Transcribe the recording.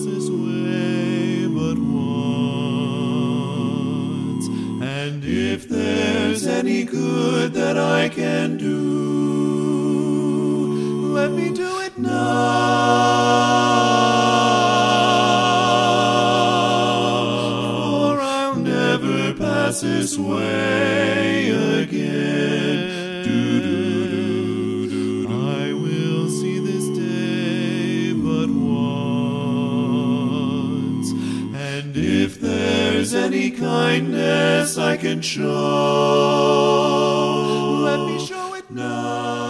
pass this way but once. And if there's any good that I can do, let me do it now, for I'll never pass this way again. I will see this day but once, and if there's any kindness I can show, let me show it now.